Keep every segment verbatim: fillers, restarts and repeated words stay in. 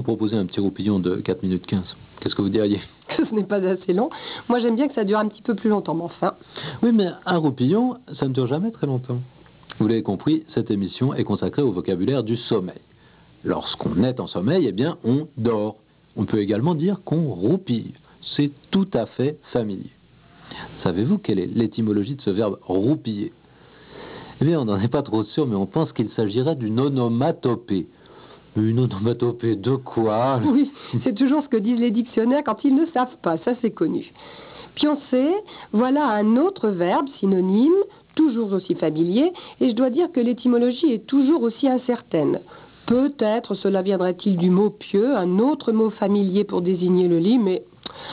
vous proposais un petit roupillon de quatre minutes quinze, qu'est-ce que vous diriez? Ce n'est pas assez long. Moi, j'aime bien que ça dure un petit peu plus longtemps, mais enfin... Oui, mais un roupillon, ça ne dure jamais très longtemps. Vous l'avez compris, cette émission est consacrée au vocabulaire du sommeil. Lorsqu'on est en sommeil, eh bien, on dort. On peut également dire qu'on roupille. C'est tout à fait familier. Savez-vous quelle est l'étymologie de ce verbe roupiller? Eh bien, on n'en est pas trop sûr, mais on pense qu'il s'agirait d'une onomatopée. Une onomatopée de quoi? Oui, c'est toujours ce que disent les dictionnaires quand ils ne savent pas, ça c'est connu. Pioncer, voilà un autre verbe synonyme, toujours aussi familier, et je dois dire que l'étymologie est toujours aussi incertaine. Peut-être cela viendrait-il du mot pieux, un autre mot familier pour désigner le lit, mais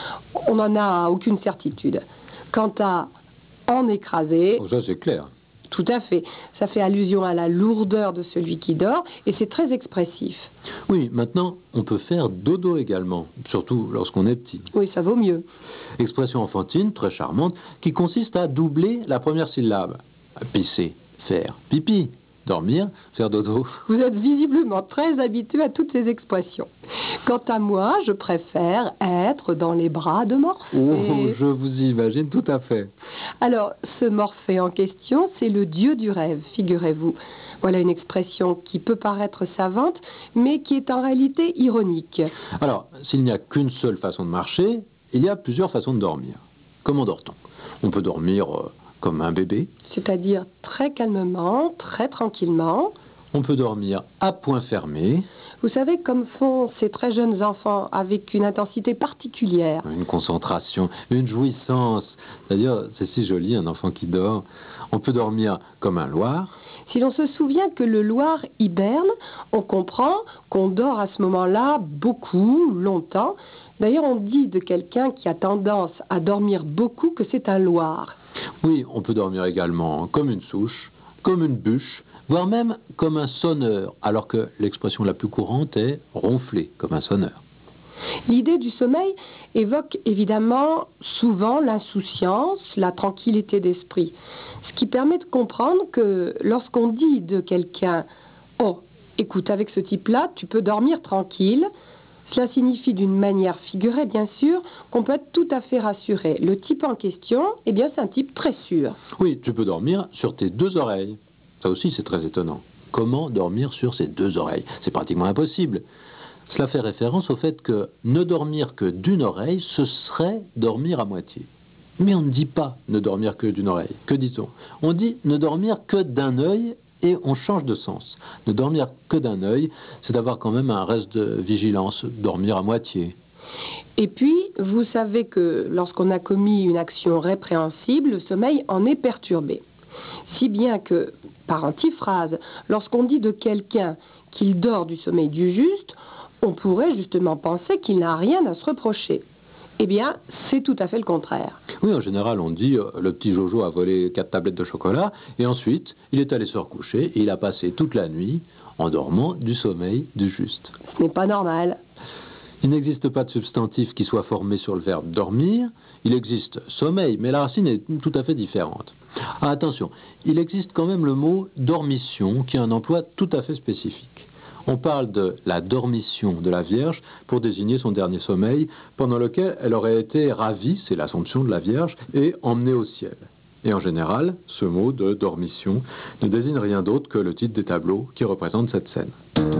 on n'en a aucune certitude. Quant à en écraser... Oh, ça c'est clair. Tout à fait. Ça fait allusion à la lourdeur de celui qui dort, et c'est très expressif. Oui, maintenant, on peut faire dodo également, surtout lorsqu'on est petit. Oui, ça vaut mieux. Expression enfantine, très charmante, qui consiste à doubler la première syllabe. Pisser, faire pipi, dormir, faire dodo. Vous êtes visiblement très habitué à toutes ces expressions. Quant à moi, je préfère être dans les bras de Morphée. Oh, je vous imagine tout à fait. Alors, ce Morphée en question, c'est le dieu du rêve, figurez-vous. Voilà une expression qui peut paraître savante, mais qui est en réalité ironique. Alors, s'il n'y a qu'une seule façon de marcher, il y a plusieurs façons de dormir. Comment dort-on? On peut dormir euh, comme un bébé. C'est-à-dire très calmement, très tranquillement. On peut dormir à point fermé. Vous savez, comme font ces très jeunes enfants, avec une intensité particulière. Une concentration, une jouissance. D'ailleurs, c'est si joli, un enfant qui dort. On peut dormir comme un loir. Si l'on se souvient que le loir hiberne, on comprend qu'on dort à ce moment-là beaucoup, longtemps. D'ailleurs, on dit de quelqu'un qui a tendance à dormir beaucoup que c'est un loir. Oui, on peut dormir également comme une souche, comme une bûche, voire même comme un sonneur, alors que l'expression la plus courante est ronfler comme un sonneur. L'idée du sommeil évoque évidemment souvent l'insouciance, la tranquillité d'esprit, ce qui permet de comprendre que lorsqu'on dit de quelqu'un « Oh, écoute, avec ce type-là, tu peux dormir tranquille », cela signifie d'une manière figurée, bien sûr, qu'on peut être tout à fait rassuré. Le type en question, eh bien, c'est un type très sûr. Oui, tu peux dormir sur tes deux oreilles. Ça aussi, c'est très étonnant. Comment dormir sur ses deux oreilles? C'est pratiquement impossible. Cela fait référence au fait que ne dormir que d'une oreille, ce serait dormir à moitié. Mais on ne dit pas ne dormir que d'une oreille. Que dit-on? On dit ne dormir que d'un œil et on change de sens. Ne dormir que d'un œil, c'est d'avoir quand même un reste de vigilance, dormir à moitié. Et puis, vous savez que lorsqu'on a commis une action répréhensible, le sommeil en est perturbé. Si bien que, par antiphrase, lorsqu'on dit de quelqu'un qu'il dort du sommeil du juste, on pourrait justement penser qu'il n'a rien à se reprocher. Eh bien, c'est tout à fait le contraire. Oui, en général, on dit euh, le petit Jojo a volé quatre tablettes de chocolat et ensuite, il est allé se recoucher et il a passé toute la nuit en dormant du sommeil du juste. Ce n'est pas normal. Il n'existe pas de substantif qui soit formé sur le verbe dormir. Il existe sommeil, mais la racine est tout à fait différente. Ah, attention, il existe quand même le mot dormition qui a un emploi tout à fait spécifique. On parle de la dormition de la Vierge pour désigner son dernier sommeil, pendant lequel elle aurait été ravie, c'est l'Assomption de la Vierge, et emmenée au ciel. Et en général, ce mot de dormition ne désigne rien d'autre que le titre des tableaux qui représentent cette scène.